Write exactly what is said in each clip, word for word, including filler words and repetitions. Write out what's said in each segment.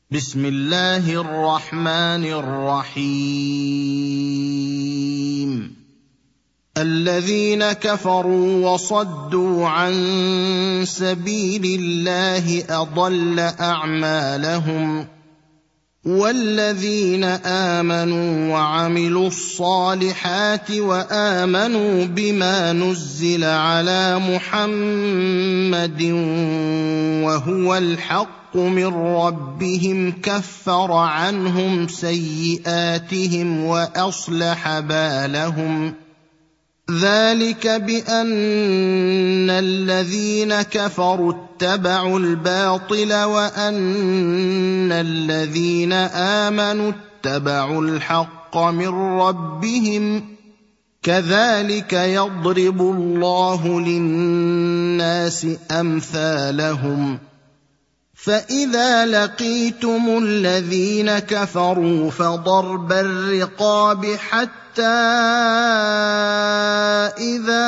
بسم الله الرحمن الرحيم الذين كفروا وصدوا عن سبيل الله أضل أعمالهم والذين آمنوا وعملوا الصالحات وآمنوا بما نزل على محمد وهو الحق من ربهم كفر عنهم سيئاتهم وأصلح بالهم ذلك بأن الذين كفروا اتبعوا الباطل وأن الذين آمنوا اتبعوا الحق من ربهم كذلك يضرب الله للناس أمثالهم فإذا لقيتم الذين كفروا فضرب الرقاب حتى إذا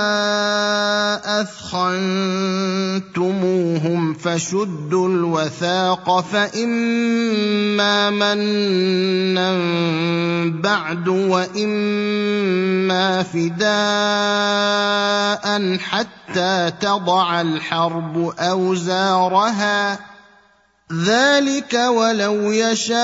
أثخنتموهم فشدوا الوثاق فإما منا بعد وإما فداء حتى تضع الحرب أوزارها ذلك ولو يشاء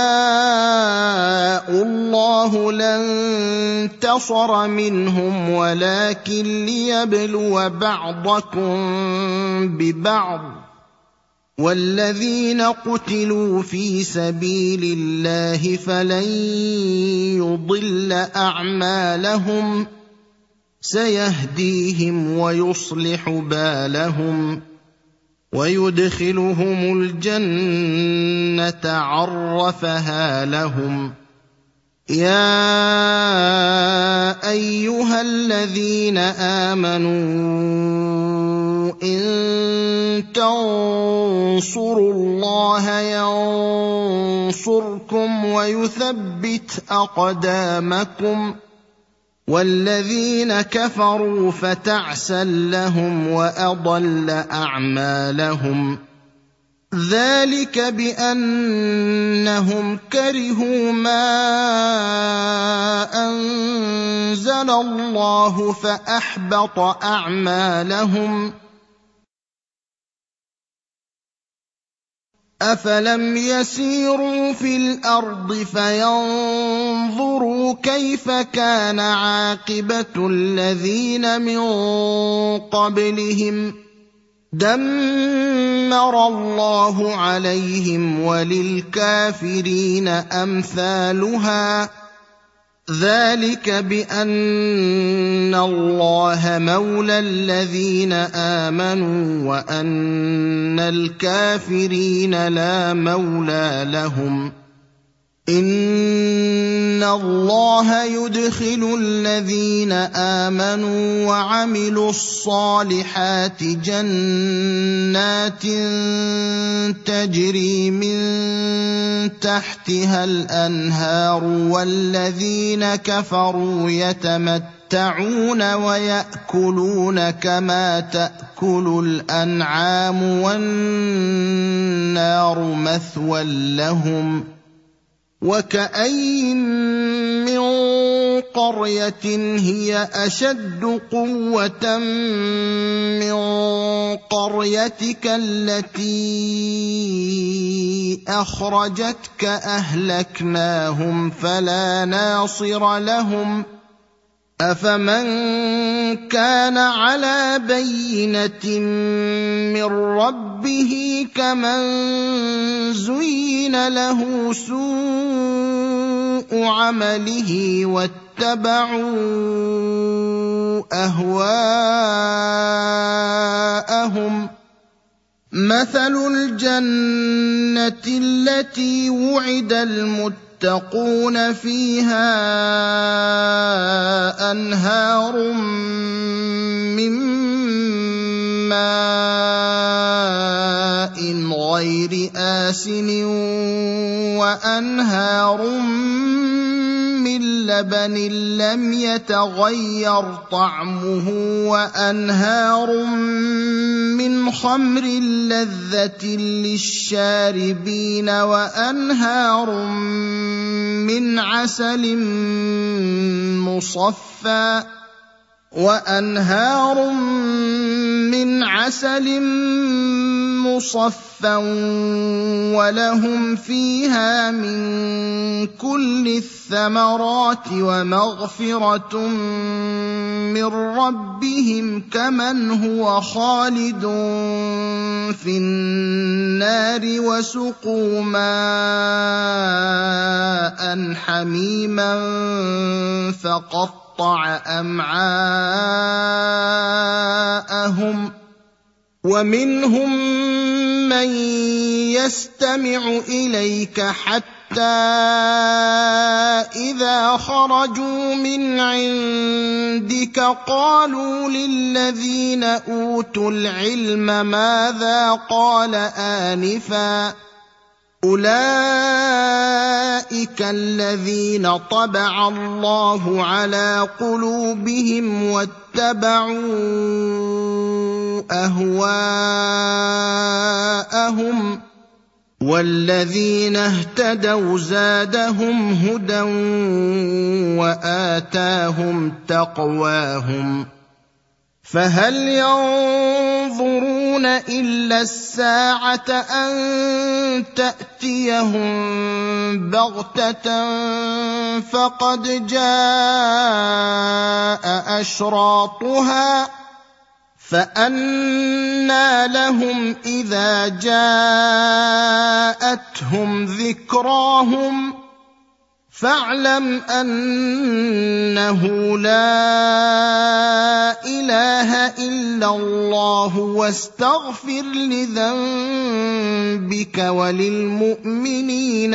الله لانتصر منهم ولكن ليبلو بعضكم ببعض والذين قتلوا في سبيل الله فلن يضل أعمالهم سيهديهم ويصلح بالهم ويدخلهم الجنة عرفها لهم يا أيها الذين آمنوا إن تنصروا الله ينصركم ويثبت أقدامكم والذين كفروا فتعسا لهم وأضل أعمالهم ذلك بأنهم كرهوا ما أنزل الله فأحبط أعمالهم أفلم يسيروا في الأرض فينظروا كيف كان عاقبة الذين من قبلهم دمر الله عليهم وللكافرين أمثالها ذلك بأن الله مولى الذين آمنوا وأن الكافرين لا مولى لهم إن الله يدخل الذين آمنوا وعملوا الصالحات جنات تجري من تحتها الأنهار والذين كفروا يتمتعون ويأكلون كما تأكل الأنعام والنار مثوى لهم وكأين من قرية هي أشد قوة من قريتك التي أخرجتك أهلكناهم فلا ناصر لهم أفمن كان على بينة من ربه كمن زين له سوء عمله واتبعوا أهواءهم مثل الجنة التي وعد المتقون فيها أنهار من ماء غير آسن وأنهار من لبن لم يتغير طعمه وأنهار من خمر لذة للشاربين وأنهار من عسل مصفى وأنهار من عسل مصفى ولهم فيها من كل الثمرات ومغفرة من ربهم كمن هو خالد في النار وسقوا ماء حميما فقطع أمعاءهم ومنهم من يستمع إليك حتى إذا خرجوا من عندك قالوا للذين أوتوا العلم ماذا قال آنفا أولئك الذين طبع الله على قلوبهم واتبعوا أهواءهم والذين اهتدوا زادهم هدى وآتاهم تقواهم فهل ينظرون إلا الساعة أن تأتيهم بغتة فقد جاء أشراطها فأنى لهم إذا جاءتهم ذكراهم فاعلم أنه لا إله إلا الله واستغفر لذنبك وللمؤمنين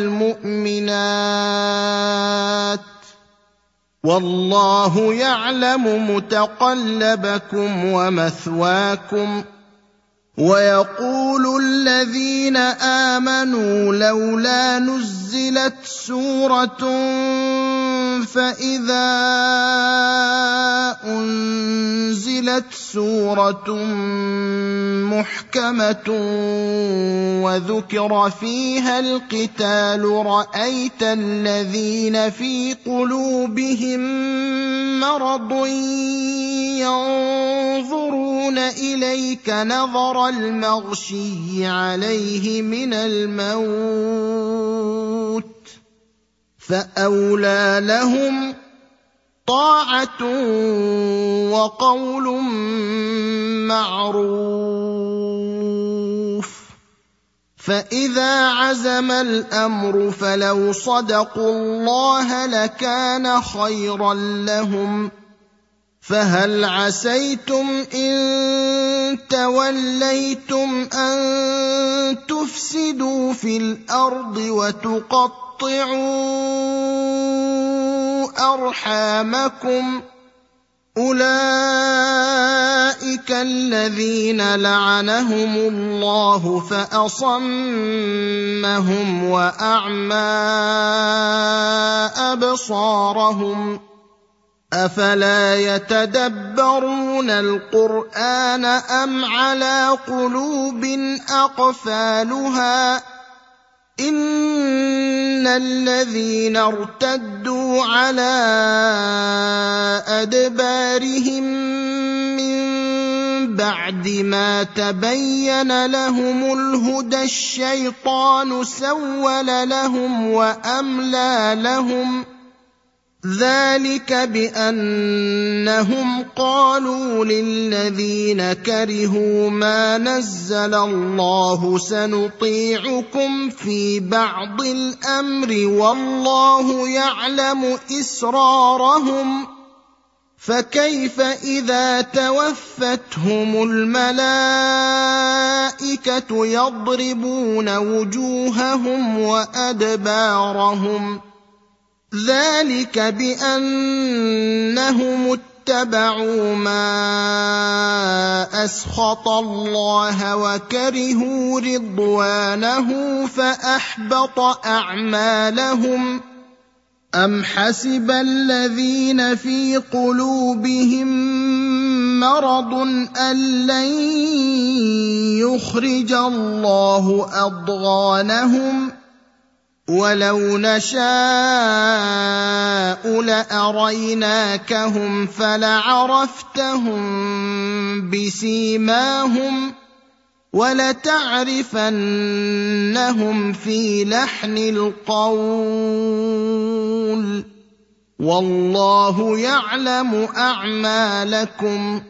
والمؤمنات والله يعلم متقلبكم ومثواكم ويقول الذين آمنوا لولا نزلت سورة فإذا أنزلت سورة محكمة وذكر فيها القتال رأيت الذين في قلوبهم مرض ينظرون إليك نظر المغشي عليه من الموت فأولى لهم طاعة وقول معروف فإذا عزم الأمر فلو صدقوا الله لكان خيرا لهم فهل عسيتم إن توليتم أن تفسدوا في الأرض وتقطعوا أرحامكم أولئك الذين لعنهم الله فأصمهم وأعمى أبصارهم أفلا يتدبرون القرآن أم على قلوب أقفالها إن الذين ارتدوا على أدبارهم من بعد ما تبين لهم الهدى الشيطان سول لهم وأملى لهم ذلك بأنهم قالوا للذين كرهوا ما نزل الله سنطيعكم في بعض الأمر والله يعلم إسرارهم فكيف إذا توفتهم الملائكة يضربون وجوههم وأدبارهم ذلك بأنهم اتبعوا ما أسخط الله وكرهوا رضوانه فأحبط أعمالهم أَمْ حَسِبَ الَّذِينَ فِي قُلُوبِهِم مَّرَضٌ أَن لَّن يُخْرِجَ اللَّهُ أَضْغَانَهُمْ ۚ وَلَوْ نَشَاءُ لَأَرَيْنَاكَهُمْ فَلَعَرَفْتَهُم بِسِيمَاهُمْ ۚ وَلَتَعْرِفَنَّهُمْ فِي لَحْنِ الْقَوْلِ ۚ وَاللَّهُ يَعْلَمُ أَعْمَالَكُمْ ۚ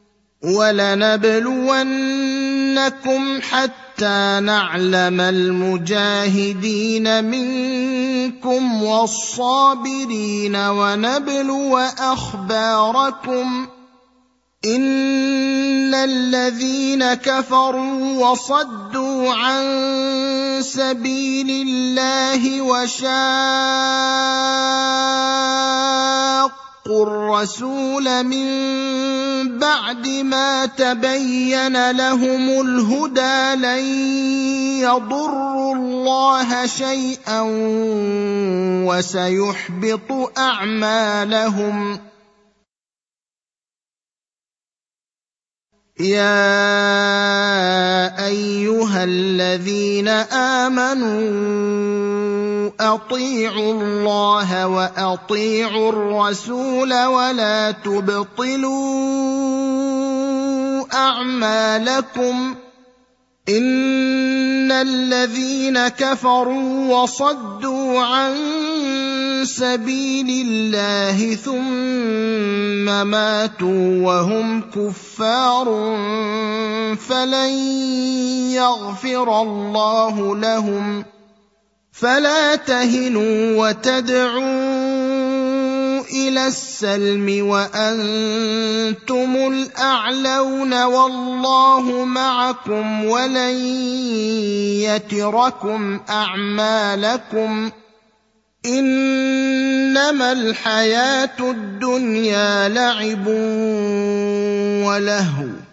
وَلَنَبْلُوَنَّكُمْ حَتَّىٰ نَعْلَمَ الْمُجَاهِدِينَ مِنكُمْ وَالصَّابِرِينَ وَنَبْلُوَ أَخْبَارَكُمْ ۚ إِنَّ الَّذِينَ كَفَرُوا وَصَدُّوا عَن سَبِيلِ اللَّهِ وَشَاقُّوا الرَّسُولَ مِن بَعْدِ مَا تَبَيَّنَ لَهُمُ الْهُدَىٰ لَن يَضُرُّوا اللَّهَ شَيْئًا وَسَيُحْبِطُ أَعْمَالَهُمْ. يَا أَيُّهَا الَّذِينَ آمَنُوا أَطِيعُوا اللَّهَ وَأَطِيعُوا الرَّسُولَ وَلَا تُبْطِلُوا أَعْمَالَكُمْ ۚ إِنَّ الَّذِينَ كَفَرُوا وَصَدُّوا عَن سَبِيلِ اللَّهِ ثُمَّ مَاتُوا وَهُمْ كُفَّارٌ فَلَن يَغْفِرَ اللَّهُ لَهُمْ ۖ فَلَا تَهِنُوا وَتَدْعُوا إِلَى السَّلْمِ وَأَنتُمُ الْأَعْلَوْنَ وَاللَّهُ مَعَكُمْ وَلَن يَتِرَكُمْ أَعْمَالَكُمْ ۚ إِنَّمَا الْحَيَاةُ الدُّنْيَا لَعِبٌ وَلَهْوٌ ۚ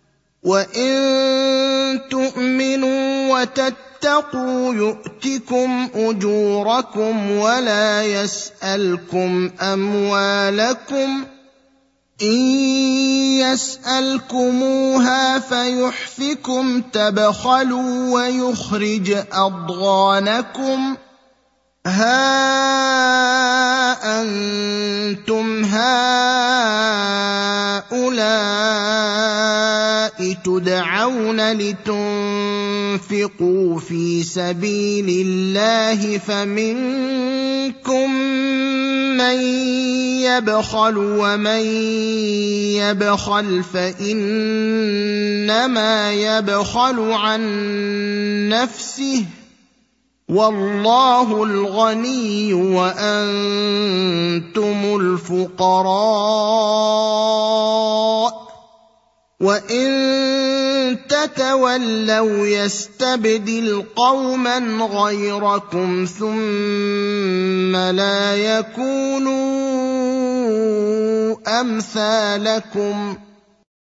وَإِن تُؤْمِنُوا وَتَتَّقُوا يُؤْتِكُمْ أُجُورَكُمْ وَلَا يَسْأَلْكُمْ أَمْوَالَكُمْ ۖ إِن يَسْأَلْكُمُوهَا فَيُحْفِكُمْ تَبْخَلُوا وَيُخْرِجْ أَضْغَانَكُمْ ۖ هَا أَنتُمْ هَٰؤُلَاءِ تُدْعَوْنَ لِتُنفِقُوا فِي سَبِيلِ اللَّهِ فَمِنكُم مَّن يَبْخَلُ ۖ وَمَن يَبْخَلْ فَإِنَّمَا يَبْخَلُ عَن نَّفْسِهِ ۚ وَاللَّهُ الْغَنِيُّ وَأَنتُمُ الْفُقَرَاءُ ۚ وَإِن تَتَوَلَّوْا يَسْتَبْدِلْ قَوْمًا غَيْرَكُمْ ثُمَّ لَا يَكُونُوا أَمْثَالَكُمْ